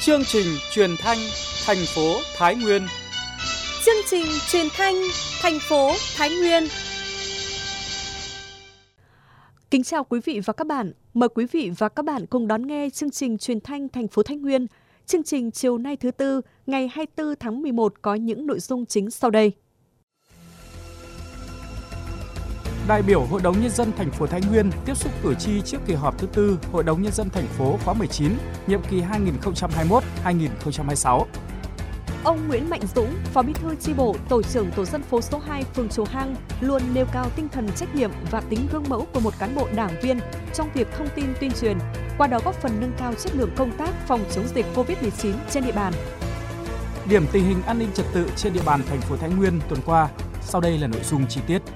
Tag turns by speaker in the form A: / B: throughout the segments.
A: Chương trình truyền thanh thành phố Thái Nguyên.
B: Chương trình truyền thanh thành phố Thái Nguyên. Kính chào quý vị và các bạn. Mời quý vị và các bạn cùng đón nghe chương trình truyền thanh thành phố Thái Nguyên. Chương trình chiều nay thứ Tư, ngày 24 tháng 11 có những nội dung chính sau đây.
A: Đại biểu Hội đồng Nhân dân thành phố Thái Nguyên tiếp xúc cử tri trước kỳ họp thứ Tư Hội đồng Nhân dân thành phố khóa 19, nhiệm kỳ 2021-2026.
B: Ông Nguyễn Mạnh Dũng, Phó Bí thư chi bộ, Tổ trưởng Tổ dân phố số 2 phường Chùa Hang luôn nêu cao tinh thần trách nhiệm và tính gương mẫu của một cán bộ đảng viên trong việc thông tin tuyên truyền, qua đó góp phần nâng cao chất lượng công tác phòng chống dịch COVID-19 trên địa bàn.
A: Điểm tình hình an ninh trật tự trên địa bàn thành phố Thái Nguyên tuần qua, sau đây là nội dung chi tiết.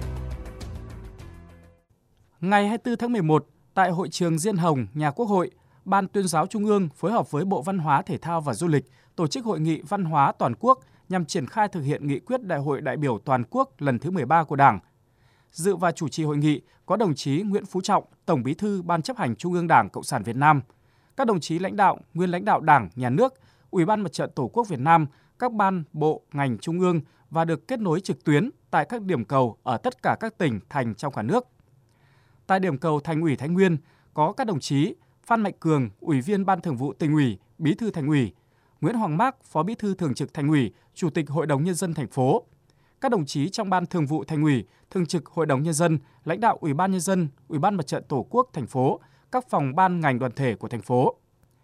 A: Ngày 24 tháng 11, tại hội trường Diên Hồng, nhà Quốc hội, Ban Tuyên giáo Trung ương phối hợp với Bộ Văn hóa, Thể thao và Du lịch tổ chức hội nghị văn hóa toàn quốc nhằm triển khai thực hiện nghị quyết Đại hội đại biểu toàn quốc lần thứ 13 của Đảng. Dự và chủ trì hội nghị có đồng chí Nguyễn Phú Trọng, Tổng Bí thư Ban Chấp hành Trung ương Đảng Cộng sản Việt Nam, các đồng chí lãnh đạo, nguyên lãnh đạo Đảng, Nhà nước, Ủy ban Mặt trận Tổ quốc Việt Nam, các ban, bộ, ngành trung ương và được kết nối trực tuyến tại các điểm cầu ở tất cả các tỉnh, thành trong cả nước. Tại điểm cầu Thành ủy Thái Nguyên có các đồng chí Phan Mạnh Cường, Ủy viên Ban Thường vụ Tỉnh ủy, Bí thư Thành ủy, Nguyễn Hoàng Mác, Phó Bí thư Thường trực Thành ủy, Chủ tịch Hội đồng Nhân dân thành phố, các đồng chí trong Ban Thường vụ Thành ủy, Thường trực Hội đồng Nhân dân, lãnh đạo Ủy ban Nhân dân, Ủy ban Mặt trận Tổ quốc thành phố, các phòng ban ngành đoàn thể của thành phố.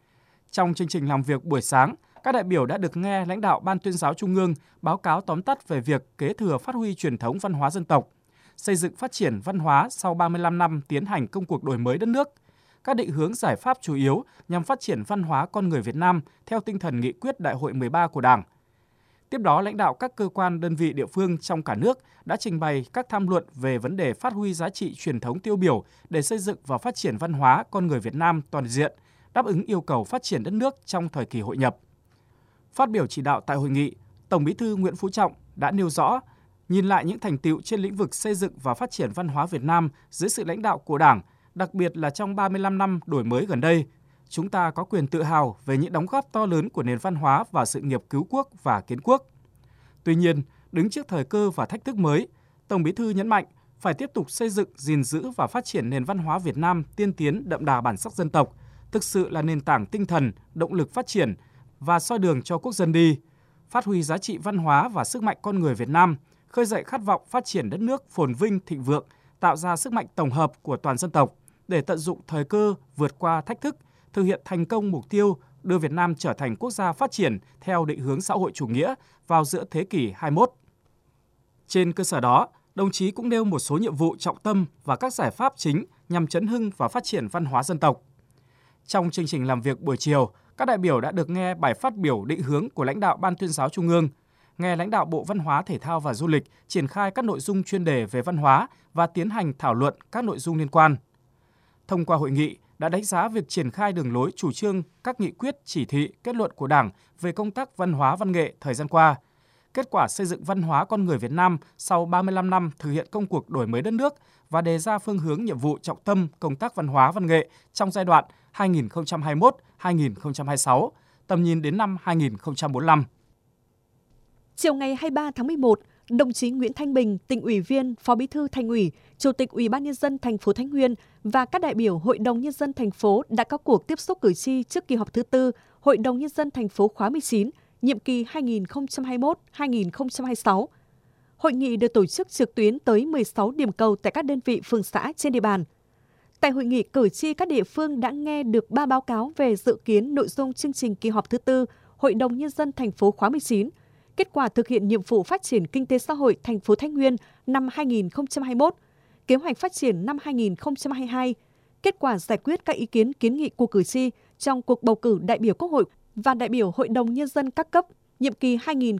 A: Trong chương trình làm việc buổi sáng, các đại biểu đã được nghe lãnh đạo Ban Tuyên giáo Trung ương báo cáo tóm tắt về việc kế thừa phát huy truyền thống văn hóa dân tộc, xây dựng phát triển văn hóa sau 35 năm tiến hành công cuộc đổi mới đất nước, các định hướng giải pháp chủ yếu nhằm phát triển văn hóa con người Việt Nam theo tinh thần nghị quyết Đại hội 13 của Đảng. Tiếp đó, lãnh đạo các cơ quan đơn vị địa phương trong cả nước đã trình bày các tham luận về vấn đề phát huy giá trị truyền thống tiêu biểu để xây dựng và phát triển văn hóa con người Việt Nam toàn diện, đáp ứng yêu cầu phát triển đất nước trong thời kỳ hội nhập. Phát biểu chỉ đạo tại hội nghị, Tổng Bí thư Nguyễn Phú Trọng đã nêu rõ, nhìn lại những thành tựu trên lĩnh vực xây dựng và phát triển văn hóa Việt Nam dưới sự lãnh đạo của Đảng, đặc biệt là trong 35 năm đổi mới gần đây, chúng ta có quyền tự hào về những đóng góp to lớn của nền văn hóa và sự nghiệp cứu quốc và kiến quốc. Tuy nhiên, đứng trước thời cơ và thách thức mới, Tổng Bí thư nhấn mạnh phải tiếp tục xây dựng, gìn giữ và phát triển nền văn hóa Việt Nam tiên tiến đậm đà bản sắc dân tộc, thực sự là nền tảng tinh thần, động lực phát triển và soi đường cho quốc dân đi, phát huy giá trị văn hóa và sức mạnh con người Việt Nam, khơi dậy khát vọng phát triển đất nước phồn vinh thịnh vượng, tạo ra sức mạnh tổng hợp của toàn dân tộc để tận dụng thời cơ vượt qua thách thức, thực hiện thành công mục tiêu đưa Việt Nam trở thành quốc gia phát triển theo định hướng xã hội chủ nghĩa vào giữa thế kỷ 21. Trên cơ sở đó, đồng chí cũng nêu một số nhiệm vụ trọng tâm và các giải pháp chính nhằm chấn hưng và phát triển văn hóa dân tộc. Trong chương trình làm việc buổi chiều, các đại biểu đã được nghe bài phát biểu định hướng của lãnh đạo Ban Tuyên giáo Trung ương, nghe lãnh đạo Bộ Văn hóa, Thể thao và Du lịch triển khai các nội dung chuyên đề về văn hóa và tiến hành thảo luận các nội dung liên quan. Thông qua hội nghị đã đánh giá việc triển khai đường lối chủ trương, các nghị quyết, chỉ thị, kết luận của Đảng về công tác văn hóa văn nghệ thời gian qua, kết quả xây dựng văn hóa con người Việt Nam sau 35 năm thực hiện công cuộc đổi mới đất nước và đề ra phương hướng nhiệm vụ trọng tâm công tác văn hóa văn nghệ trong giai đoạn 2021-2026, tầm nhìn đến năm 2045.
B: Chiều ngày 23 tháng 11, đồng chí Nguyễn Thanh Bình, Tỉnh ủy viên, Phó Bí thư Thành ủy, Chủ tịch Ủy ban Nhân dân thành phố Thái Nguyên và các đại biểu Hội đồng Nhân dân thành phố đã có cuộc tiếp xúc cử tri trước kỳ họp thứ Tư Hội đồng Nhân dân thành phố khóa 19, nhiệm kỳ 2021-2026. Hội nghị được tổ chức trực tuyến tới 16 điểm cầu tại các đơn vị phường xã trên địa bàn. Tại hội nghị, cử tri các địa phương đã nghe được 3 báo cáo về dự kiến nội dung chương trình kỳ họp thứ Tư Hội đồng Nhân dân thành phố khóa 19, kết quả thực hiện nhiệm vụ phát triển kinh tế xã hội thành phố Thái Nguyên năm 2021, kế hoạch phát triển năm 2022, kết quả giải quyết các ý kiến kiến nghị của cử tri trong cuộc bầu cử đại biểu Quốc hội và đại biểu Hội đồng Nhân dân các cấp nhiệm kỳ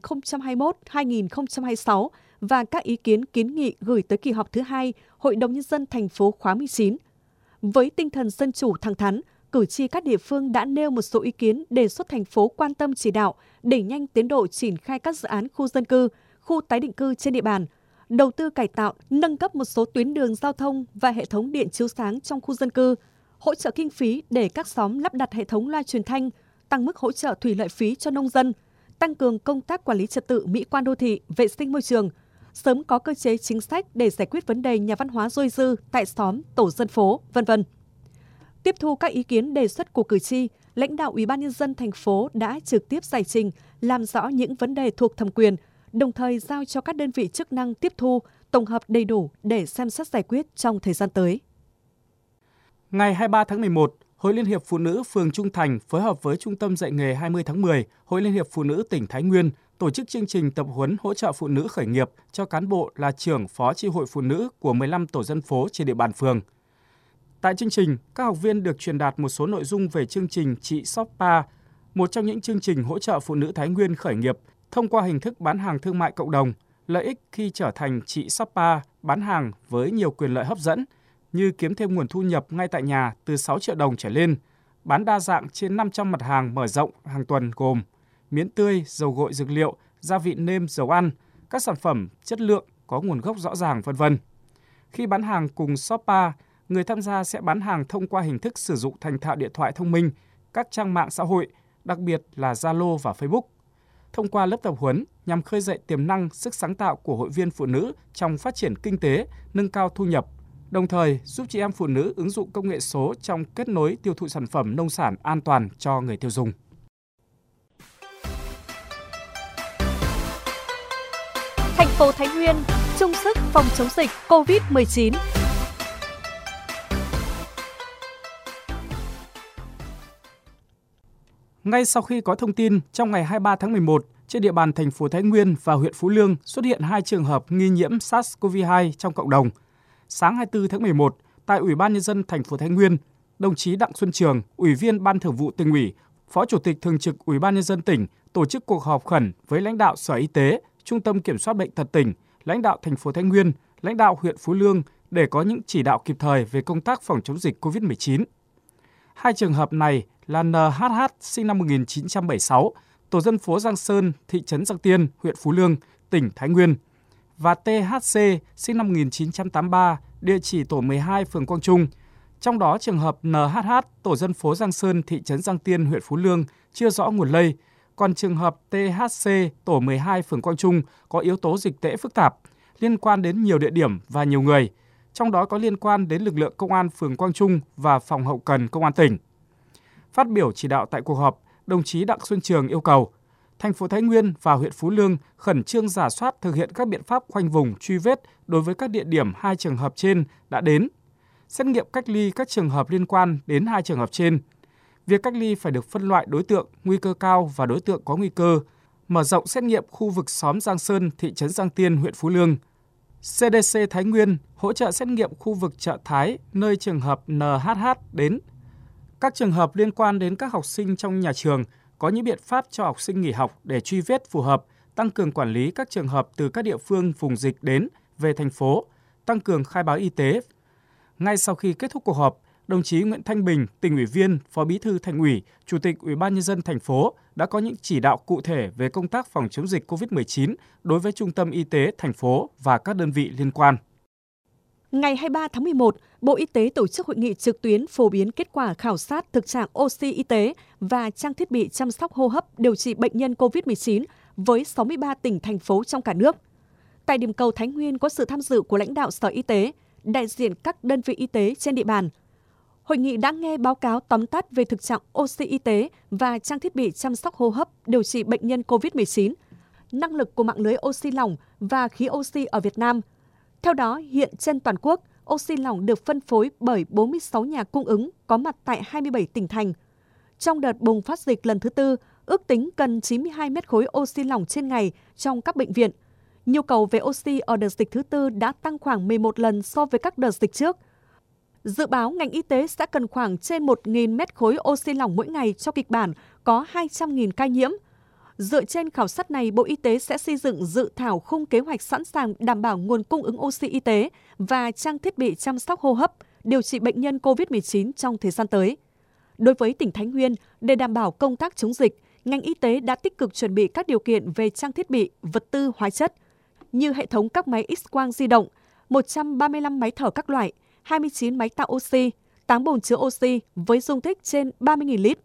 B: 2021-2026 và các ý kiến kiến nghị gửi tới kỳ họp thứ 2 Hội đồng Nhân dân thành phố khóa 19. Với tinh thần dân chủ thẳng thắn, cử tri các địa phương đã nêu một số ý kiến đề xuất thành phố quan tâm chỉ đạo đẩy nhanh tiến độ triển khai các dự án khu dân cư, khu tái định cư trên địa bàn, đầu tư cải tạo, nâng cấp một số tuyến đường giao thông và hệ thống điện chiếu sáng trong khu dân cư, hỗ trợ kinh phí để các xóm lắp đặt hệ thống loa truyền thanh, tăng mức hỗ trợ thủy lợi phí cho nông dân, tăng cường công tác quản lý trật tự mỹ quan đô thị, vệ sinh môi trường, sớm có cơ chế chính sách để giải quyết vấn đề nhà văn hóa dôi dư tại xóm, tổ dân phố, v.v. Tiếp thu các ý kiến đề xuất của cử tri, lãnh đạo Ủy ban Nhân dân thành phố đã trực tiếp giải trình, làm rõ những vấn đề thuộc thẩm quyền, đồng thời giao cho các đơn vị chức năng tiếp thu, tổng hợp đầy đủ để xem xét giải quyết trong thời gian tới.
A: Ngày 23 tháng 11, Hội Liên hiệp Phụ nữ phường Trung Thành phối hợp với Trung tâm dạy nghề 20 tháng 10, Hội Liên hiệp Phụ nữ tỉnh Thái Nguyên tổ chức chương trình tập huấn hỗ trợ phụ nữ khởi nghiệp cho cán bộ là trưởng phó chi hội phụ nữ của 15 tổ dân phố trên địa bàn phường. Tại chương trình, các học viên được truyền đạt một số nội dung về chương trình Chị Shoppa, một trong những chương trình hỗ trợ phụ nữ Thái Nguyên khởi nghiệp thông qua hình thức bán hàng thương mại cộng đồng, lợi ích khi trở thành chị Shoppa bán hàng với nhiều quyền lợi hấp dẫn như kiếm thêm nguồn thu nhập ngay tại nhà từ 6 triệu đồng trở lên, bán đa dạng trên 500 mặt hàng mở rộng hàng tuần gồm miến tươi, dầu gội dược liệu, gia vị nêm, dầu ăn, các sản phẩm chất lượng có nguồn gốc rõ ràng, v.v. Khi bán hàng cùng Shoppa, người tham gia sẽ bán hàng thông qua hình thức sử dụng thành thạo điện thoại thông minh, các trang mạng xã hội, đặc biệt là Zalo và Facebook. Thông qua lớp tập huấn nhằm khơi dậy tiềm năng, sức sáng tạo của hội viên phụ nữ trong phát triển kinh tế, nâng cao thu nhập, đồng thời giúp chị em phụ nữ ứng dụng công nghệ số trong kết nối tiêu thụ sản phẩm nông sản an toàn cho người tiêu dùng.
B: Thành phố Thái Nguyên chung sức phòng chống dịch COVID-19.
A: Ngay sau khi có thông tin, trong ngày 23 tháng 11, trên địa bàn thành phố Thái Nguyên và huyện Phú Lương xuất hiện 2 trường hợp nghi nhiễm SARS-CoV-2 trong cộng đồng. Sáng 24 tháng 11, tại Ủy ban Nhân dân thành phố Thái Nguyên, đồng chí Đặng Xuân Trường, Ủy viên Ban Thường vụ Tỉnh ủy, Phó Chủ tịch Thường trực Ủy ban Nhân dân tỉnh tổ chức cuộc họp khẩn với lãnh đạo Sở Y tế, Trung tâm Kiểm soát Bệnh tật tỉnh, lãnh đạo thành phố Thái Nguyên, lãnh đạo huyện Phú Lương để có những chỉ đạo kịp thời về công tác phòng chống dịch COVID-19. 2 trường hợp này là NHH sinh năm 1976, tổ dân phố Giang Sơn, thị trấn Giang Tiên, huyện Phú Lương, tỉnh Thái Nguyên, và THC sinh năm 1983, địa chỉ tổ 12, phường Quang Trung. Trong đó trường hợp NHH, tổ dân phố Giang Sơn, thị trấn Giang Tiên, huyện Phú Lương chưa rõ nguồn lây, còn trường hợp THC, tổ 12, phường Quang Trung có yếu tố dịch tễ phức tạp, liên quan đến nhiều địa điểm và nhiều người, trong đó có liên quan đến lực lượng công an phường Quang Trung và phòng hậu cần công an tỉnh. Phát biểu chỉ đạo tại cuộc họp, đồng chí Đặng Xuân Trường yêu cầu thành phố Thái Nguyên và huyện Phú Lương khẩn trương rà soát thực hiện các biện pháp khoanh vùng truy vết đối với các địa điểm 2 trường hợp trên đã đến, xét nghiệm cách ly các trường hợp liên quan đến 2 trường hợp trên. Việc cách ly phải được phân loại đối tượng nguy cơ cao và đối tượng có nguy cơ, mở rộng xét nghiệm khu vực xóm Giang Sơn, thị trấn Giang Tiên, huyện Phú Lương. CDC Thái Nguyên hỗ trợ xét nghiệm khu vực chợ Thái, nơi trường hợp NHH đến. Các trường hợp liên quan đến các học sinh trong nhà trường có những biện pháp cho học sinh nghỉ học để truy vết phù hợp, tăng cường quản lý các trường hợp từ các địa phương vùng dịch đến về thành phố, tăng cường khai báo y tế. Ngay sau khi kết thúc cuộc họp, đồng chí Nguyễn Thanh Bình, Tỉnh ủy viên, Phó Bí thư Thành ủy, Chủ tịch Ủy ban Nhân dân thành phố đã có những chỉ đạo cụ thể về công tác phòng chống dịch COVID-19 đối với Trung tâm Y tế thành phố và các đơn vị liên quan.
B: Ngày 23 tháng 11, Bộ Y tế tổ chức hội nghị trực tuyến phổ biến kết quả khảo sát thực trạng oxy y tế và trang thiết bị chăm sóc hô hấp điều trị bệnh nhân COVID-19 với 63 tỉnh, thành phố trong cả nước. Tại điểm cầu Thái Nguyên có sự tham dự của lãnh đạo Sở Y tế, đại diện các đơn vị y tế trên địa bàn. Hội nghị đã nghe báo cáo tóm tắt về thực trạng oxy y tế và trang thiết bị chăm sóc hô hấp điều trị bệnh nhân COVID-19, năng lực của mạng lưới oxy lỏng và khí oxy ở Việt Nam. Theo đó, hiện trên toàn quốc, oxy lỏng được phân phối bởi 46 nhà cung ứng có mặt tại 27 tỉnh thành. Trong đợt bùng phát dịch lần thứ 4, ước tính cần 92 mét khối oxy lỏng trên ngày trong các bệnh viện. Nhu cầu về oxy ở đợt dịch thứ 4 đã tăng khoảng 11 lần so với các đợt dịch trước. Dự báo ngành y tế sẽ cần khoảng trên 1.000 mét khối oxy lỏng mỗi ngày cho kịch bản có 200.000 ca nhiễm. Dựa trên khảo sát này, Bộ Y tế sẽ xây dựng dự thảo khung kế hoạch sẵn sàng đảm bảo nguồn cung ứng oxy y tế và trang thiết bị chăm sóc hô hấp, điều trị bệnh nhân COVID-19 trong thời gian tới. Đối với tỉnh Thái Nguyên, để đảm bảo công tác chống dịch, ngành y tế đã tích cực chuẩn bị các điều kiện về trang thiết bị, vật tư, hóa chất, như hệ thống các máy X-quang di động, 135 máy thở các loại, 29 máy tạo oxy, 8 bồn chứa oxy với dung tích trên 30.000 lít,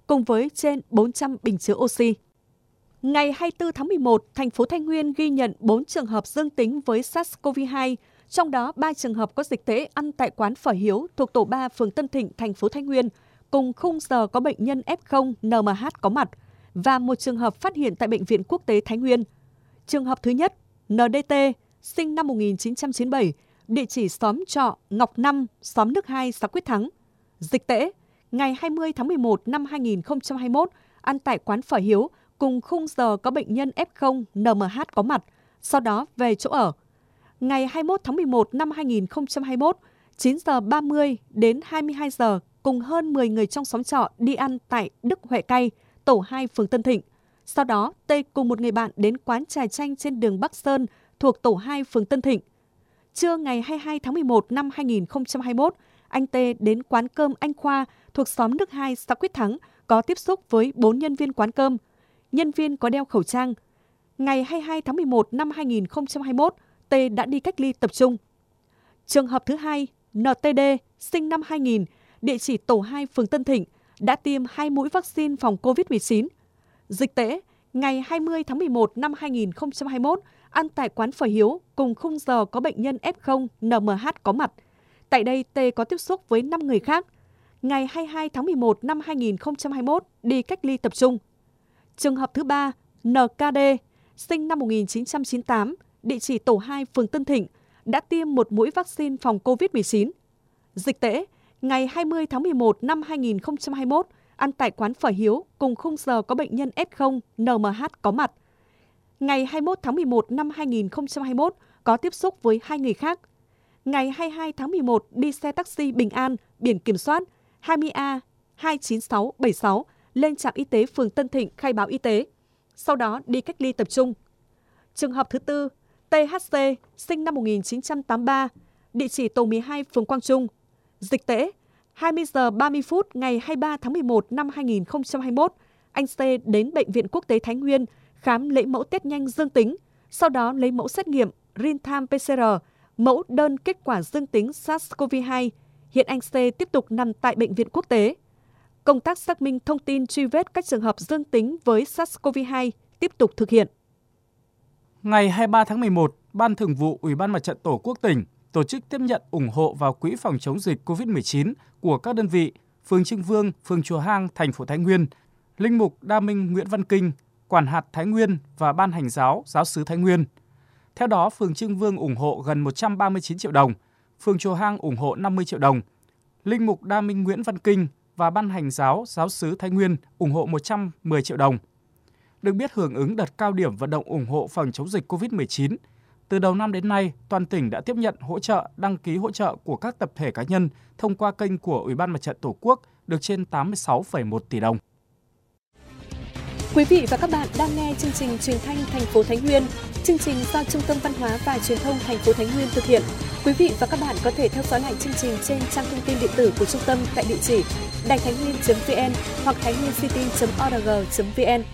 B: cùng với trên 400 bình chứa oxy. Ngày 24 tháng 11, thành phố Thái Nguyên ghi nhận 4 trường hợp dương tính với SARS-CoV-2, trong đó 3 trường hợp có dịch tễ ăn tại quán phở Hiếu thuộc tổ 3 phường Tân Thịnh, thành phố Thái Nguyên, cùng khung giờ có bệnh nhân F0 NMH có mặt, và một trường hợp phát hiện tại Bệnh viện Quốc tế Thái Nguyên. Trường hợp thứ nhất, NDT, sinh năm 1997, địa chỉ xóm trọ Ngọc 5, xóm Nước 2, xã Quyết Thắng. Dịch tễ, ngày 20 tháng 11 năm 2021, ăn tại quán phở Hiếu, cùng khung giờ có bệnh nhân F0 NMH có mặt, sau đó về chỗ ở. Ngày 21 tháng 11 năm 2021, 9 giờ 30 đến 22 giờ, cùng hơn 10 người trong xóm trọ đi ăn tại Đức Huệ Cay, tổ 2 phường Tân Thịnh. Sau đó, T cùng một người bạn đến quán trà chanh trên đường Bắc Sơn thuộc tổ 2 phường Tân Thịnh. Trưa ngày 22 tháng 11 năm 2021, anh T đến quán cơm Anh Khoa thuộc xóm Nước 2, xã Quyết Thắng, có tiếp xúc với 4 nhân viên quán cơm. Nhân viên có đeo khẩu trang. Ngày 22 tháng 11 năm 2021, T đã đi cách ly tập trung. Trường hợp thứ hai, NTD, sinh năm 2000, địa chỉ tổ 2 phường Tân Thịnh, đã tiêm 2 mũi vaccine phòng COVID-19. Dịch tễ, ngày 20 tháng 11 năm 2021, ăn tại quán phở Hiếu, cùng khung giờ có bệnh nhân F0 NMH có mặt. Tại đây, T có tiếp xúc với 5 người khác. Ngày 22 tháng 11 năm 2021, đi cách ly tập trung. Trường hợp thứ ba, NKD, sinh năm 1998, địa chỉ tổ 2 phường Tân Thịnh, đã tiêm 1 mũi vaccine phòng COVID-19. Dịch tễ, ngày 20 tháng 11 năm 2021, ăn tại quán phở Hiếu, cùng khung giờ có bệnh nhân F0 NMH có mặt. Ngày 21 tháng 11 năm 2021, có tiếp xúc với 2 người khác. Ngày 22 tháng 11, đi xe taxi Bình An, biển kiểm soát 20A 29676, lên trạm y tế phường Tân Thịnh khai báo y tế. Sau đó đi cách ly tập trung. Trường hợp thứ tư, THC, sinh năm 1983, địa chỉ tổ 12 phường Quang Trung. Dịch tễ, 20 giờ 30 phút ngày 23 tháng 11 năm 2021, anh C đến Bệnh viện Quốc tế Thái Nguyên khám lấy mẫu test nhanh dương tính, sau đó lấy mẫu xét nghiệm real-time PCR, mẫu đơn kết quả dương tính SARS-CoV-2. Hiện anh C tiếp tục nằm tại Bệnh viện Quốc tế. Công tác xác minh thông tin truy vết các trường hợp dương tính với SARS-CoV-2 tiếp tục thực hiện.
A: Ngày 23 tháng 11, Ban Thường vụ Ủy ban Mặt trận Tổ quốc tỉnh tổ chức tiếp nhận ủng hộ vào Quỹ phòng chống dịch COVID-19 của các đơn vị phường Trưng Vương, phường Chùa Hang, thành phố Thái Nguyên, Linh mục Đa Minh Nguyễn Văn Kinh, Quản hạt Thái Nguyên và Ban Hành giáo Giáo xứ Thái Nguyên. Theo đó, phường Trưng Vương ủng hộ gần 139 triệu đồng, phường Chùa Hang ủng hộ 50 triệu đồng, Linh mục Đa Minh Nguyễn Văn Kinh và Ban Hành giáo Giáo xứ Thái Nguyên ủng hộ 110 triệu đồng. Được biết, hưởng ứng đợt cao điểm vận động ủng hộ phòng chống dịch COVID-19, từ đầu năm đến nay, toàn tỉnh đã tiếp nhận hỗ trợ, đăng ký hỗ trợ của các tập thể cá nhân thông qua kênh của Ủy ban Mặt trận Tổ quốc được trên 86,1 tỷ đồng.
B: Quý vị và các bạn đang nghe chương trình Truyền thanh thành phố Thái Nguyên. Chương trình do Trung tâm Văn hóa và Truyền thông thành phố Thái Nguyên thực hiện. Quý vị và các bạn có thể theo dõi lại chương trình trên trang thông tin điện tử của trung tâm tại địa chỉ đàitháinhnguyên.vn hoặc thainhvincity.org.vn.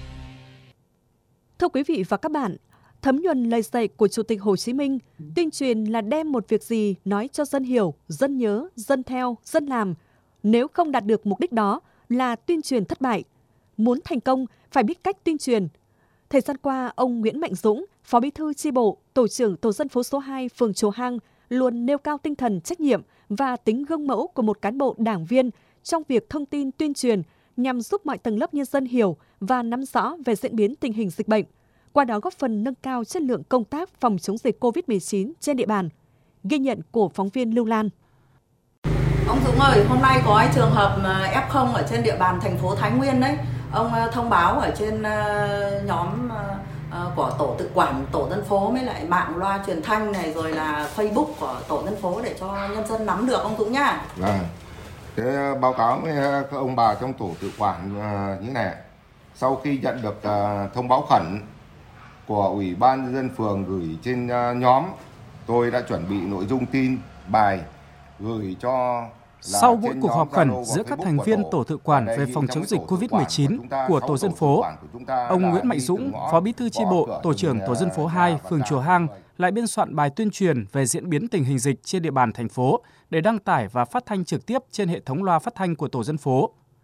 B: Thưa quý vị và các bạn, thấm nhuần lời dạy của Chủ tịch Hồ Chí Minh, tuyên truyền là đem một việc gì nói cho dân hiểu, dân nhớ, dân theo, dân làm. Nếu không đạt được mục đích đó là tuyên truyền thất bại. Muốn thành công phải biết cách tuyên truyền. Thời gian qua, ông Nguyễn Mạnh Dũng, Phó Bí thư chi bộ, Tổ trưởng Tổ dân phố số 2 phường Chùa Hang luôn nêu cao tinh thần trách nhiệm và tính gương mẫu của một cán bộ đảng viên trong việc thông tin tuyên truyền nhằm giúp mọi tầng lớp nhân dân hiểu và nắm rõ về diễn biến tình hình dịch bệnh, qua đó góp phần nâng cao chất lượng công tác phòng chống dịch COVID-19 trên địa bàn. Ghi nhận của phóng viên Lưu Lan.
C: Ông Dũng ơi, hôm nay có cái trường hợp F0 ở trên địa bàn thành phố Thái Nguyên đấy. Ông thông báo ở trên nhóm của tổ tự quản, tổ dân phố với lại mạng loa truyền thanh này rồi là Facebook của tổ dân phố để cho nhân dân nắm được ông Dũng nhá.
D: Vâng. Thế báo cáo với các ông bà trong tổ tự quản như này. Sau khi nhận được thông báo khẩn của Ủy ban nhân dân phường gửi trên nhóm, tôi đã chuẩn bị nội dung tin bài gửi cho.
A: Sau buổi cuộc họp khẩn giữa các thành viên tổ tự quản về phòng chống dịch COVID-19 của tổ dân phố, ông Nguyễn Mạnh Dũng, Phó Bí thư chi bộ, Tổ trưởng Tổ dân phố 2, phường Chùa Hang lại biên soạn bài tuyên truyền về diễn biến tình hình dịch trên địa bàn thành phố để đăng tải và phát thanh trực tiếp trên hệ thống loa phát thanh của tổ dân phố.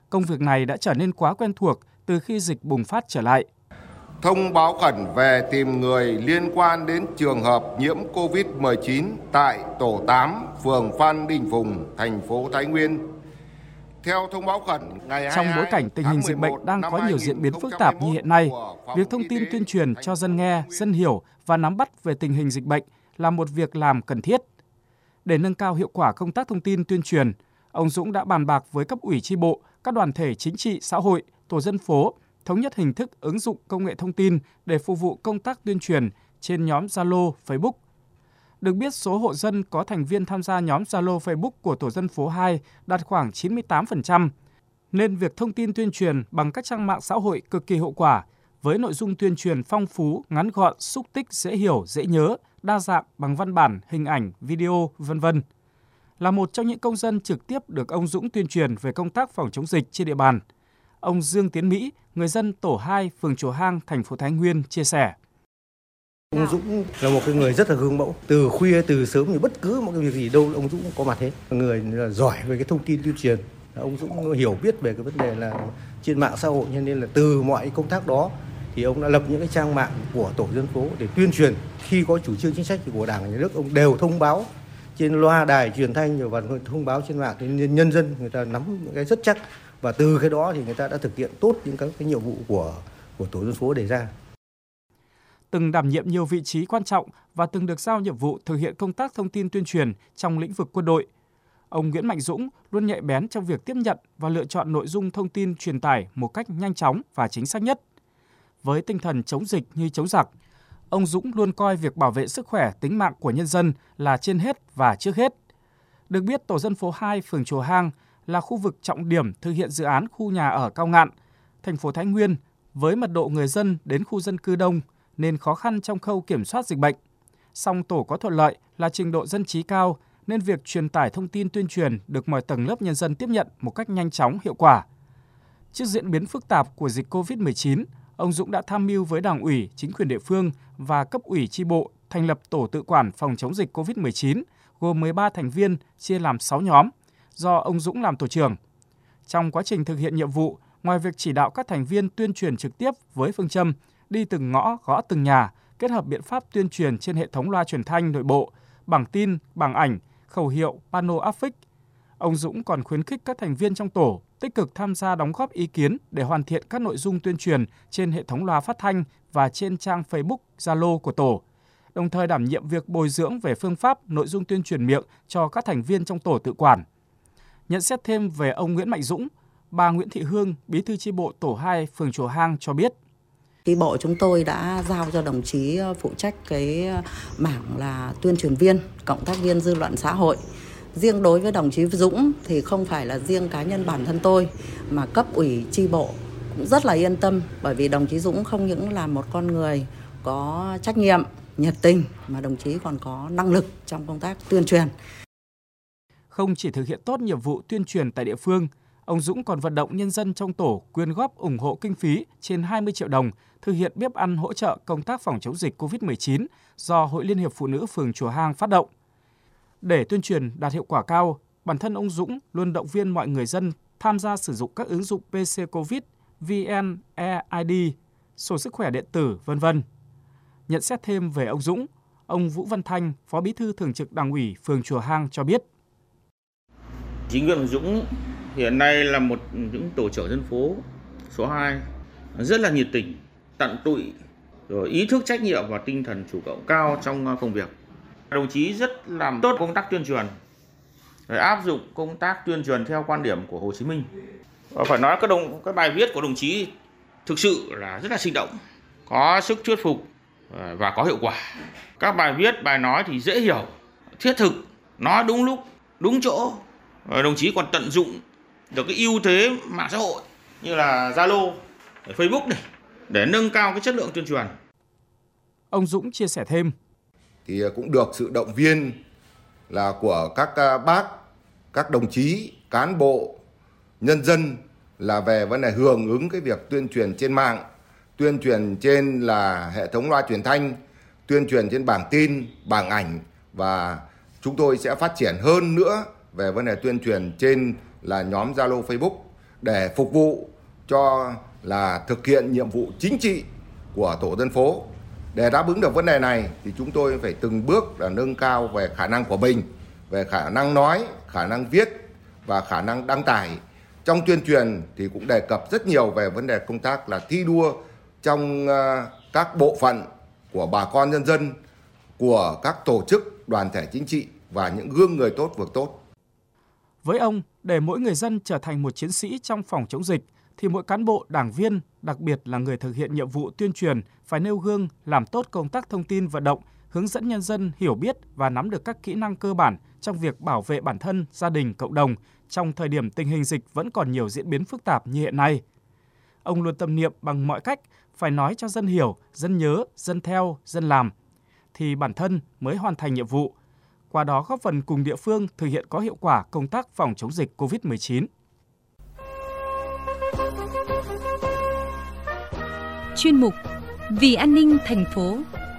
A: Công việc này đã trở nên quá quen thuộc từ khi dịch bùng phát trở lại.
D: Thông báo khẩn về tìm người liên quan đến trường hợp nhiễm COVID-19 tại tổ 8, phường Phan Đình Phùng, thành phố Thái Nguyên. Theo thông báo khẩn ngày 22
A: Trong bối cảnh tình hình dịch bệnh đang có nhiều diễn biến phức tạp như hiện nay, việc thông tin tuyên truyền cho dân nghe, dân hiểu và nắm bắt về tình hình dịch bệnh là một việc làm cần thiết. Để nâng cao hiệu quả công tác thông tin tuyên truyền, ông Dũng đã bàn bạc với cấp ủy chi bộ, các đoàn thể chính trị, xã hội, tổ dân phố, thống nhất hình thức ứng dụng công nghệ thông tin để phục vụ công tác tuyên truyền trên nhóm Zalo, Facebook. Được biết, số hộ dân có thành viên tham gia nhóm Zalo, Facebook của tổ dân phố 2 đạt khoảng 98%, nên việc thông tin tuyên truyền bằng các trang mạng xã hội cực kỳ hiệu quả, với nội dung tuyên truyền phong phú, ngắn gọn, xúc tích, dễ hiểu, dễ nhớ, đa dạng bằng văn bản, hình ảnh, video, v.v. Là một trong những công dân trực tiếp được ông Dũng tuyên truyền về công tác phòng chống dịch trên địa bàn, ông Dương Tiến Mỹ, người dân tổ 2, phường Chùa Hang, thành phố Thái Nguyên chia sẻ.
E: Ông Dũng là một cái người rất là gương mẫu, từ khuya từ sớm thì bất cứ một cái việc gì đâu ông Dũng cũng có mặt hết. Người là giỏi về cái thông tin tuyên truyền, ông Dũng hiểu biết về cái vấn đề là trên mạng xã hội, cho nên là từ mọi công tác đó thì ông đã lập những cái trang mạng của tổ dân phố để tuyên truyền. Khi có chủ trương chính sách của Đảng và Nhà nước, ông đều thông báo trên loa đài truyền thanh và thông báo trên mạng, thì nhân dân người ta nắm những cái rất chắc, và từ cái đó thì người ta đã thực hiện tốt những cái nhiệm vụ của tổ dân phố đề ra.
A: Từng đảm nhiệm nhiều vị trí quan trọng và từng được giao nhiệm vụ thực hiện công tác thông tin tuyên truyền trong lĩnh vực quân đội, ông Nguyễn Mạnh Dũng luôn nhạy bén trong việc tiếp nhận và lựa chọn nội dung thông tin truyền tải một cách nhanh chóng và chính xác nhất. Với tinh thần chống dịch như chống giặc, ông Dũng luôn coi việc bảo vệ sức khỏe, tính mạng của nhân dân là trên hết và trước hết. Được biết, tổ dân phố 2, phường Chùa Hang là khu vực trọng điểm thực hiện dự án khu nhà ở Cao Ngạn, thành phố Thái Nguyên, với mật độ người dân đến khu dân cư đông nên khó khăn trong khâu kiểm soát dịch bệnh. Song tổ có thuận lợi là trình độ dân trí cao nên việc truyền tải thông tin tuyên truyền được mọi tầng lớp nhân dân tiếp nhận một cách nhanh chóng, hiệu quả. Trước diễn biến phức tạp của dịch COVID-19, ông Dũng đã tham mưu với Đảng ủy, chính quyền địa phương và cấp ủy chi bộ thành lập tổ tự quản phòng chống dịch COVID-19 gồm 13 thành viên chia làm 6 nhóm, do ông Dũng làm tổ trưởng. Trong quá trình thực hiện nhiệm vụ, ngoài việc chỉ đạo các thành viên tuyên truyền trực tiếp với phương châm đi từng ngõ, gõ từng nhà, kết hợp biện pháp tuyên truyền trên hệ thống loa truyền thanh nội bộ, bảng tin, bảng ảnh, khẩu hiệu, pano áp phích, ông Dũng còn khuyến khích các thành viên trong tổ tích cực tham gia đóng góp ý kiến để hoàn thiện các nội dung tuyên truyền trên hệ thống loa phát thanh và trên trang Facebook, Zalo của tổ, đồng thời đảm nhiệm việc bồi dưỡng về phương pháp, nội dung tuyên truyền miệng cho các thành viên trong tổ tự quản. Nhận xét thêm về ông Nguyễn Mạnh Dũng, bà Nguyễn Thị Hương, bí thư chi bộ tổ 2, phường Chùa Hang cho biết.
C: Chi bộ chúng tôi đã giao cho đồng chí phụ trách cái mảng là tuyên truyền viên, cộng tác viên dư luận xã hội. Riêng đối với đồng chí Dũng thì không phải là riêng cá nhân bản thân tôi, mà cấp ủy chi bộ cũng rất là yên tâm, bởi vì đồng chí Dũng không những là một con người có trách nhiệm, nhiệt tình, mà đồng chí còn có năng lực trong công tác tuyên truyền.
A: Không chỉ thực hiện tốt nhiệm vụ tuyên truyền tại địa phương, ông Dũng còn vận động nhân dân trong tổ quyên góp ủng hộ kinh phí trên 20 triệu đồng thực hiện bếp ăn hỗ trợ công tác phòng chống dịch COVID-19 do Hội Liên hiệp Phụ nữ phường Chùa Hang phát động. Để tuyên truyền đạt hiệu quả cao, bản thân ông Dũng luôn động viên mọi người dân tham gia sử dụng các ứng dụng PC Covid, VNeID, sổ sức khỏe điện tử, v.v. Nhận xét thêm về ông Dũng, ông Vũ Văn Thanh, Phó Bí thư Thường trực Đảng ủy phường Chùa Hang cho biết.
F: Chính quyền Dũng hiện nay là một những tổ trưởng dân phố số 2 rất là nhiệt tình, tận tụy, rồi ý thức trách nhiệm và tinh thần chủ động cao trong công việc. Đồng chí rất làm tốt công tác tuyên truyền, rồi áp dụng công tác tuyên truyền theo quan điểm của Hồ Chí Minh. Và phải nói cái bài viết của đồng chí thực sự là rất là sinh động, có sức thuyết phục và có hiệu quả. Các bài viết, bài nói thì dễ hiểu, thiết thực, nói đúng lúc, đúng chỗ. Đồng chí còn tận dụng được cái ưu thế mạng xã hội như là Zalo, Facebook này để nâng cao cái chất lượng tuyên truyền.
A: Ông Dũng chia sẻ thêm.
D: Thì cũng được sự động viên là của các bác, các đồng chí, cán bộ, nhân dân là về vấn đề hưởng ứng cái việc tuyên truyền trên mạng, tuyên truyền trên là hệ thống loa truyền thanh, tuyên truyền trên bảng tin, bảng ảnh, và chúng tôi sẽ phát triển hơn nữa về vấn đề tuyên truyền trên là nhóm Zalo, Facebook để phục vụ cho là thực hiện nhiệm vụ chính trị của tổ dân phố. Để đáp ứng được vấn đề này thì chúng tôi phải từng bước là nâng cao về khả năng của mình, về khả năng nói, khả năng viết và khả năng đăng tải. Trong tuyên truyền thì cũng đề cập rất nhiều về vấn đề công tác là thi đua trong các bộ phận của bà con nhân dân, của các tổ chức, đoàn thể chính trị và những gương người tốt việc tốt.
A: Với ông, để mỗi người dân trở thành một chiến sĩ trong phòng chống dịch, thì mỗi cán bộ, đảng viên, đặc biệt là người thực hiện nhiệm vụ tuyên truyền phải nêu gương, làm tốt công tác thông tin vận động, hướng dẫn nhân dân hiểu biết và nắm được các kỹ năng cơ bản trong việc bảo vệ bản thân, gia đình, cộng đồng trong thời điểm tình hình dịch vẫn còn nhiều diễn biến phức tạp như hiện nay. Ông luôn tâm niệm bằng mọi cách phải nói cho dân hiểu, dân nhớ, dân theo, dân làm, thì bản thân mới hoàn thành nhiệm vụ, qua đó góp phần cùng địa phương thực hiện có hiệu quả công tác phòng chống dịch COVID-19.
G: Chuyên mục Vì an ninh thành phố.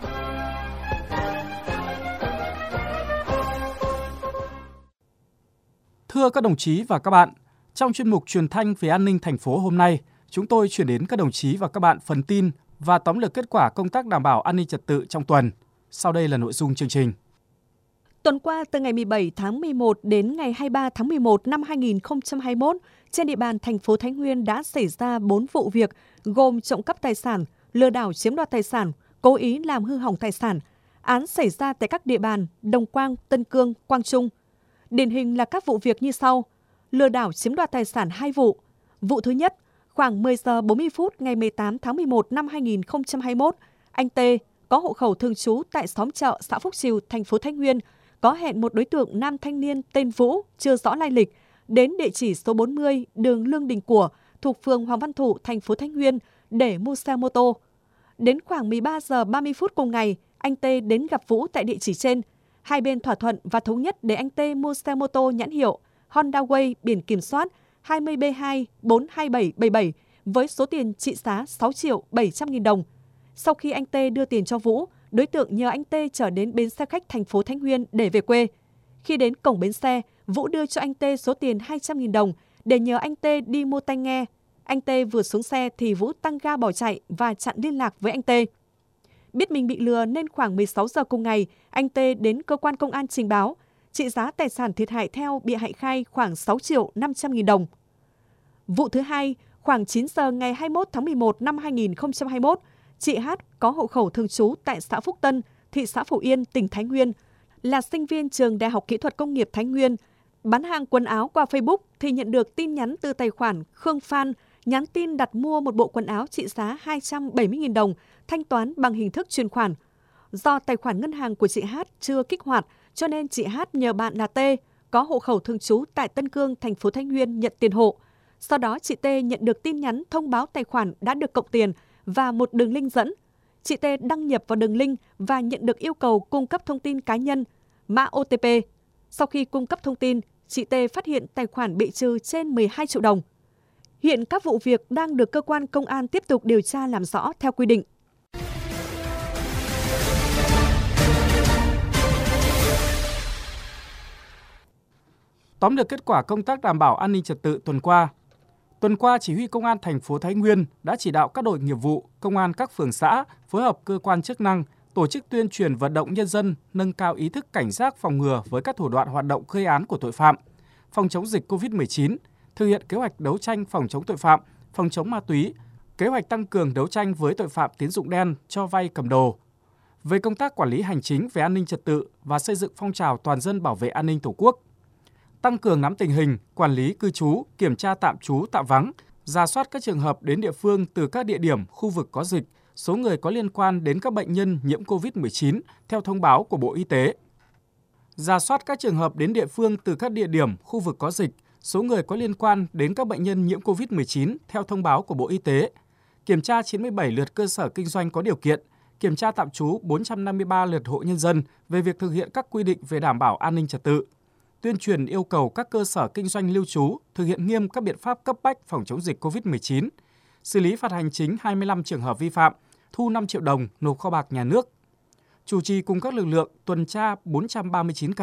A: Thưa các đồng chí và các bạn, trong chuyên mục truyền thanh về an ninh thành phố hôm nay, chúng tôi chuyển đến các đồng chí và các bạn phần tin và tóm lược kết quả công tác đảm bảo an ninh trật tự trong tuần. Sau đây là nội dung chương trình.
B: Tuần qua, từ ngày 17 tháng 11 đến ngày 23 tháng 11 năm 2021, trên địa bàn thành phố Thái Nguyên đã xảy ra 4 vụ việc gồm trộm cắp tài sản, lừa đảo chiếm đoạt tài sản, cố ý làm hư hỏng tài sản. Án xảy ra tại các địa bàn Đồng Quang, Tân Cương, Quang Trung. Điển hình là các vụ việc như sau. Lừa đảo chiếm đoạt tài sản 2 vụ. Vụ thứ nhất, khoảng 10 giờ 40 phút ngày 18 tháng 11 năm 2021, anh T có hộ khẩu thường trú tại xóm Chợ, xã Phúc Trìu, thành phố Thái Nguyên, có hẹn một đối tượng nam thanh niên tên Vũ, chưa rõ lai lịch, đến địa chỉ số 40 đường Lương Đình Của, thuộc phường Hoàng Văn Thụ, thành phố Thái Nguyên để mua xe mô tô. Đến khoảng 13 giờ 30 phút cùng ngày, anh T đến gặp Vũ tại địa chỉ trên. Hai bên thỏa thuận và thống nhất để anh T mua xe mô tô nhãn hiệu Honda Way biển kiểm soát 20B2 42777 với số tiền trị giá 6.700.000 đồng. Sau khi anh T đưa tiền cho Vũ, đối tượng nhờ anh T chở đến bến xe khách thành phố Thái Nguyên để về quê. Khi đến cổng bến xe, Vũ đưa cho anh T số tiền 200.000 đồng để nhờ anh T đi mua tai nghe. Anh T vừa xuống xe thì Vũ tăng ga bỏ chạy và chặn liên lạc với anh T. Biết mình bị lừa nên khoảng 16 giờ cùng ngày, anh T đến cơ quan công an trình báo. Trị giá tài sản thiệt hại theo bị hại khai khoảng 6.500.000 đồng. Vụ thứ hai, khoảng 9 giờ ngày 21 tháng 11 năm 2021, chị H có hộ khẩu thường trú tại xã Phúc Tân, thị xã Phổ Yên, tỉnh Thái Nguyên, là sinh viên trường Đại học Kỹ thuật Công nghiệp Thái Nguyên. Bán hàng quần áo qua Facebook thì nhận được tin nhắn từ tài khoản Khương Phan, nhắn tin đặt mua một bộ quần áo trị giá 270.000 đồng, thanh toán bằng hình thức chuyển khoản. Do tài khoản ngân hàng của chị H chưa kích hoạt, cho nên chị H nhờ bạn là T, có hộ khẩu thường trú tại Tân Cương, thành phố Thái Nguyên nhận tiền hộ. Sau đó chị T nhận được tin nhắn thông báo tài khoản đã được cộng tiền và một đường link dẫn. Chị T đăng nhập vào đường link và nhận được yêu cầu cung cấp thông tin cá nhân, mã OTP. Sau khi cung cấp thông tin, chị T phát hiện tài khoản bị trừ trên 12 triệu đồng. Hiện các vụ việc đang được cơ quan công an tiếp tục điều tra làm rõ theo quy định.
A: Tóm lược kết quả công tác đảm bảo an ninh trật tự tuần qua. Tuần qua, Chỉ huy Công an thành phố Thái Nguyên đã chỉ đạo các đội nghiệp vụ, công an các phường xã phối hợp cơ quan chức năng tổ chức tuyên truyền vận động nhân dân nâng cao ý thức cảnh giác phòng ngừa với các thủ đoạn hoạt động gây án của tội phạm, phòng chống dịch COVID-19, thực hiện kế hoạch đấu tranh phòng chống tội phạm, phòng chống ma túy, kế hoạch tăng cường đấu tranh với tội phạm tín dụng đen, cho vay cầm đồ. Về công tác quản lý hành chính về an ninh trật tự và xây dựng phong trào toàn dân bảo vệ an ninh Tổ quốc, tăng cường nắm tình hình, quản lý cư trú, kiểm tra tạm trú, tạm vắng, rà soát các trường hợp đến địa phương từ các địa điểm, khu vực có dịch, số người có liên quan đến các bệnh nhân nhiễm COVID-19 theo thông báo của Bộ Y tế. Rà soát các trường hợp đến địa phương từ các địa điểm, khu vực có dịch, số người có liên quan đến các bệnh nhân nhiễm COVID-19 theo thông báo của Bộ Y tế. Kiểm tra 97 lượt cơ sở kinh doanh có điều kiện, kiểm tra tạm trú 453 lượt hộ nhân dân về việc thực hiện các quy định về đảm bảo an ninh trật tự. Tuyên truyền yêu cầu các cơ sở kinh doanh lưu trú thực hiện nghiêm các biện pháp cấp bách phòng chống dịch COVID-19, xử lý phạt hành chính 25 trường hợp vi phạm, thu 5 triệu đồng nộp kho bạc nhà nước. Chủ trì cùng các lực lượng tuần tra 439 ca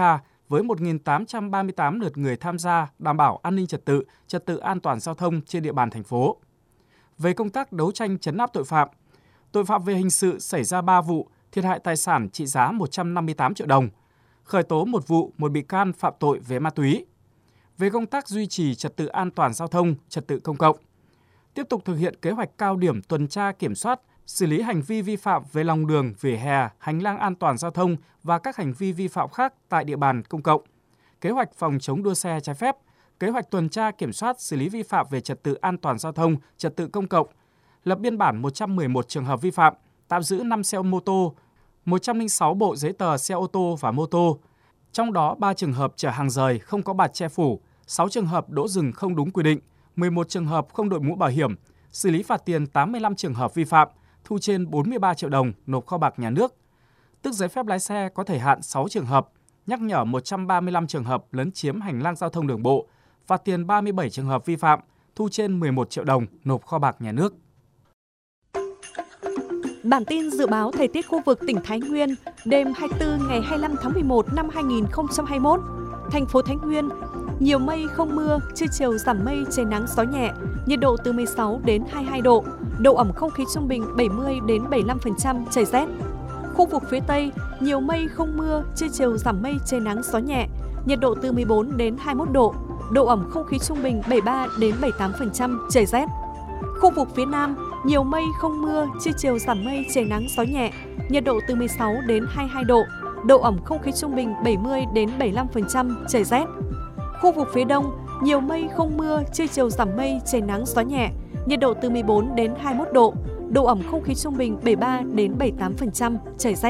A: với 1.838 lượt người tham gia đảm bảo an ninh trật tự an toàn giao thông trên địa bàn thành phố. Về công tác đấu tranh trấn áp tội phạm về hình sự xảy ra 3 vụ, thiệt hại tài sản trị giá 158 triệu đồng, khởi tố 1 vụ, 1 bị can phạm tội về ma túy. Về công tác duy trì trật tự an toàn giao thông, trật tự công cộng, tiếp tục thực hiện kế hoạch cao điểm tuần tra kiểm soát, xử lý hành vi vi phạm về lòng đường, vỉa hè, hành lang an toàn giao thông và các hành vi vi phạm khác tại địa bàn công cộng, kế hoạch phòng chống đua xe trái phép, kế hoạch tuần tra kiểm soát xử lý vi phạm về trật tự an toàn giao thông, trật tự công cộng, lập biên bản 111 trường hợp vi phạm, tạm giữ 5 xe mô tô, 106 bộ giấy tờ xe ô tô và mô tô, trong đó 3 trường hợp chở hàng rời không có bạt che phủ, 6 trường hợp đỗ dừng không đúng quy định, 11 trường hợp không đội mũ bảo hiểm, xử lý phạt tiền 85 trường hợp vi phạm, thu trên 43 triệu đồng nộp kho bạc nhà nước, tước giấy phép lái xe có thời hạn 6 trường hợp, nhắc nhở 135 trường hợp lấn chiếm hành lang giao thông đường bộ, phạt tiền 37 trường hợp vi phạm, thu trên 11 triệu đồng nộp kho bạc nhà nước.
B: Bản tin dự báo thời tiết khu vực tỉnh Thái Nguyên đêm 24 ngày 25 tháng 11 năm 2021. Thành phố Thái Nguyên, nhiều mây không mưa, trưa chiều giảm mây, trời nắng gió nhẹ, nhiệt độ từ 16 đến 22 độ, độ ẩm không khí trung bình 70 đến 75%, trời rét. Khu vực phía Tây, nhiều mây không mưa, trưa chiều giảm mây, trời nắng gió nhẹ, nhiệt độ từ 14 đến 21 độ, độ ẩm không khí trung bình 73 đến 78%, trời rét. Khu vực phía Nam, nhiều mây không mưa, trưa chiều giảm mây, trời nắng gió nhẹ, nhiệt độ từ 16 đến 22 độ, độ ẩm không khí trung bình 70 đến 75%, trời rét. Khu vực phía Đông, nhiều mây không mưa, trưa chiều giảm mây, trời nắng gió nhẹ, nhiệt độ từ 14 đến 21 độ, độ ẩm không khí trung bình 73 đến 78%, trời rét.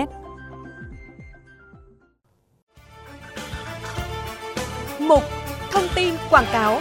B: Mục Thông tin quảng cáo.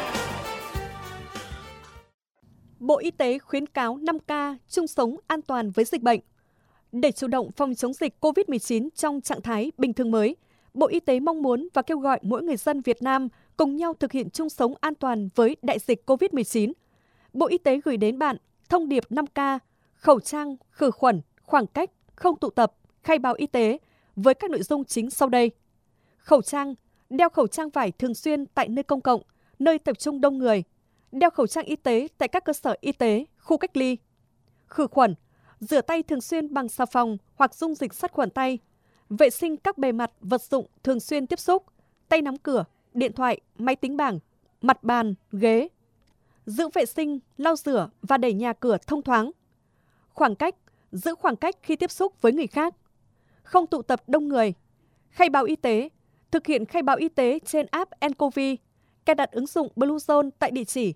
B: Bộ Y tế khuyến cáo 5K chung sống an toàn với dịch bệnh. Để chủ động phòng chống dịch COVID-19 trong trạng thái bình thường mới, Bộ Y tế mong muốn và kêu gọi mỗi người dân Việt Nam cùng nhau thực hiện chung sống an toàn với đại dịch COVID-19. Bộ Y tế gửi đến bạn thông điệp 5K, khẩu trang, khử khuẩn, khoảng cách, không tụ tập, khai báo y tế với các nội dung chính sau đây. Khẩu trang, đeo khẩu trang vải thường xuyên tại nơi công cộng, nơi tập trung đông người. Đeo khẩu trang y tế tại các cơ sở y tế, khu cách ly. Khử khuẩn, rửa tay thường xuyên bằng xà phòng hoặc dung dịch sát khuẩn tay. Vệ sinh các bề mặt, vật dụng thường xuyên tiếp xúc, tay nắm cửa, điện thoại, máy tính bảng, mặt bàn, ghế. Giữ vệ sinh, lau rửa và đẩy nhà cửa thông thoáng. Khoảng cách, giữ khoảng cách khi tiếp xúc với người khác. Không tụ tập đông người. Khai báo y tế, thực hiện khai báo y tế trên app nCoV. Cài đặt ứng dụng Bluezone tại địa chỉ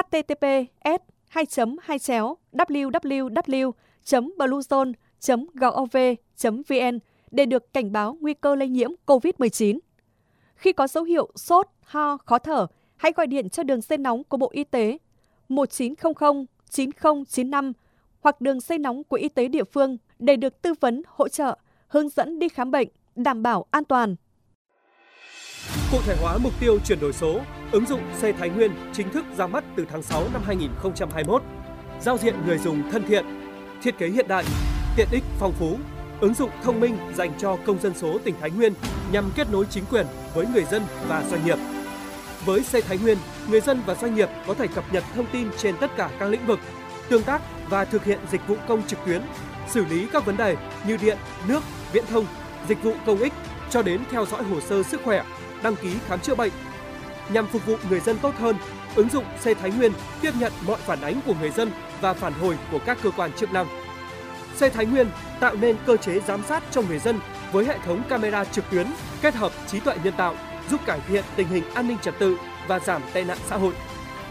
B: https://www.bluezone.gov.vn để được cảnh báo nguy cơ lây nhiễm COVID-19. Khi có dấu hiệu sốt, ho, khó thở, hãy gọi điện cho đường dây nóng của Bộ Y tế 1900 9095 hoặc đường dây nóng của y tế địa phương để được tư vấn, hỗ trợ, hướng dẫn đi khám bệnh, đảm bảo an toàn.
H: Cụ thể hóa mục tiêu chuyển đổi số, ứng dụng C Thái Nguyên chính thức ra mắt từ tháng 6 năm 2021. Giao diện người dùng thân thiện, thiết kế hiện đại, tiện ích phong phú, ứng dụng thông minh dành cho công dân số tỉnh Thái Nguyên nhằm kết nối chính quyền với người dân và doanh nghiệp. Với C Thái Nguyên, người dân và doanh nghiệp có thể cập nhật thông tin trên tất cả các lĩnh vực, tương tác và thực hiện dịch vụ công trực tuyến, xử lý các vấn đề như điện, nước, viễn thông, dịch vụ công ích cho đến theo dõi hồ sơ sức khỏe, đăng ký khám chữa bệnh. Nhằm phục vụ người dân tốt hơn, ứng dụng C Thái Nguyên tiếp nhận mọi phản ánh của người dân và phản hồi của các cơ quan chức năng. C Thái Nguyên tạo nên cơ chế giám sát cho người dân với hệ thống camera trực tuyến kết hợp trí tuệ nhân tạo giúp cải thiện tình hình an ninh trật tự và giảm tệ nạn xã hội.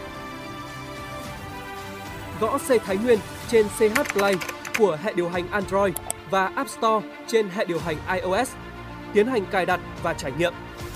H: Gõ C Thái Nguyên trên CH Play của hệ điều hành Android và App Store trên hệ điều hành iOS. Tiến hành cài đặt và trải nghiệm.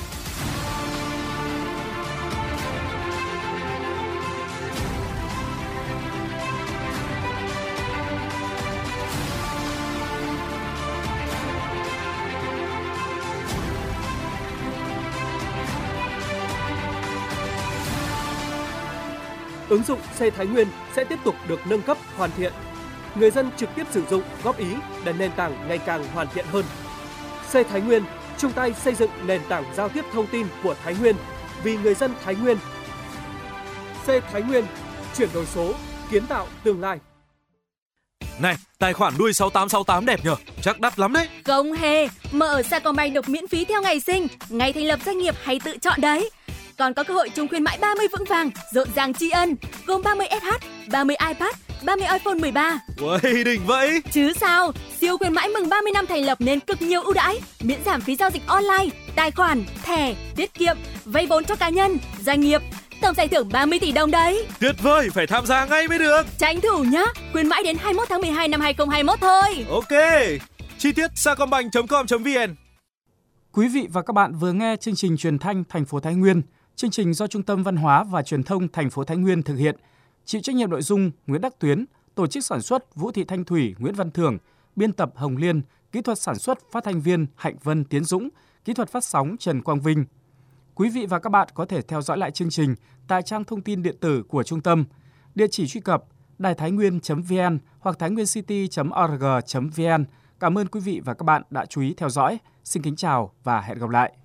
H: Ứng dụng C Thái Nguyên sẽ tiếp tục được nâng cấp, hoàn thiện. Người dân trực tiếp sử dụng, góp ý để nền tảng ngày càng hoàn thiện hơn. C Thái Nguyên chung tay xây dựng nền tảng giao tiếp thông tin của Thái Nguyên vì người dân Thái Nguyên. C Thái Nguyên, chuyển đổi số, kiến tạo tương lai.
I: Này, tài khoản nuôi 6868 đẹp nhờ, chắc đắt lắm đấy.
J: Không hề, mở ở Sacombank được miễn phí theo ngày sinh, ngày thành lập doanh nghiệp hay tự chọn đấy. Còn có cơ hội trúng khuyến mãi 30 vững vàng, rộn ràng tri ân, gồm 30 SH, 30 iPad, 30 iPhone 13.
I: Uầy, đỉnh vậy.
J: Chứ sao, siêu khuyến mãi mừng 30 năm thành lập nên cực nhiều ưu đãi, miễn giảm phí giao dịch online, tài khoản, thẻ, tiết kiệm, vay vốn cho cá nhân, doanh nghiệp. Tổng giải thưởng 30 tỷ đồng đấy.
I: Tuyệt vời, phải tham gia ngay mới được.
J: Tranh thủ nhá, khuyến mãi đến 21 tháng 12 năm 2021 thôi.
I: Ok, chi tiết sacombank.com.vn.
A: Quý vị và các bạn vừa nghe chương trình truyền thanh thành phố Thái Nguyên. Chương trình do Trung tâm Văn hóa và Truyền thông thành phố Thái Nguyên thực hiện. Chịu trách nhiệm nội dung Nguyễn Đắc Tuyến, tổ chức sản xuất Vũ Thị Thanh Thủy, Nguyễn Văn Thưởng, biên tập Hồng Liên, kỹ thuật sản xuất phát thanh viên Hạnh Vân Tiến Dũng, kỹ thuật phát sóng Trần Quang Vinh. Quý vị và các bạn có thể theo dõi lại chương trình tại trang thông tin điện tử của trung tâm. Địa chỉ truy cập đàitháinguyen.vn hoặc thainguencity.org.vn. Cảm ơn quý vị và các bạn đã chú ý theo dõi. Xin kính chào và hẹn gặp lại.